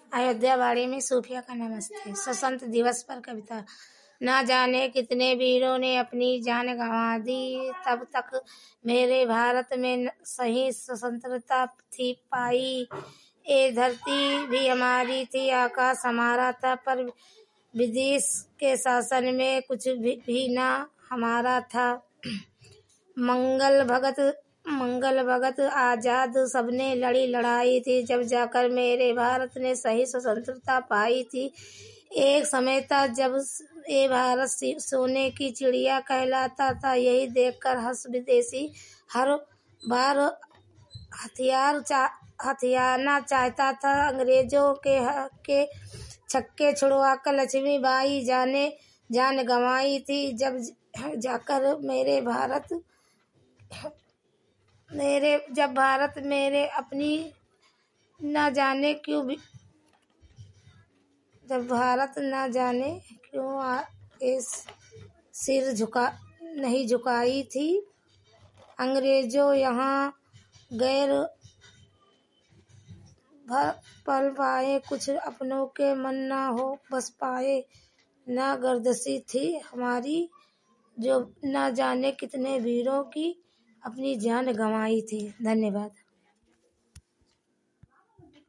अयोध्या वाड़ी में सूफिया का नमस्ते। स्वतंत्र दिवस पर कविता। ना जाने कितने वीरों ने अपनी जान गंवा दी, तब तक मेरे भारत में सही स्वतंत्रता थी पाई। ये धरती भी हमारी थी, आकाश हमारा था, पर विदेश के शासन में कुछ भी ना हमारा था। मंगल भगत आजाद सबने लड़ी लड़ाई थी, जब जाकर मेरे भारत ने सही स्वतंत्रता पाई थी। एक समय था जब ये भारत सोने की चिड़िया कहलाता था, यही देखकर हंस विदेशी हर बार हथियाना चाहता था। अंग्रेजों के छक्के छुड़वाकर लक्ष्मीबाई जान गंवाई थी, जब जाकर भारत मेरे अपनी न जाने क्यों इस सिर नहीं झुकाई थी। अंग्रेजों यहाँ गैर पल पाए, कुछ अपनों के मन ना हो बस पाए। ना गर्दशी थी हमारी, जो न जाने कितने वीरों की अपनी जान गंवाई थी। धन्यवाद।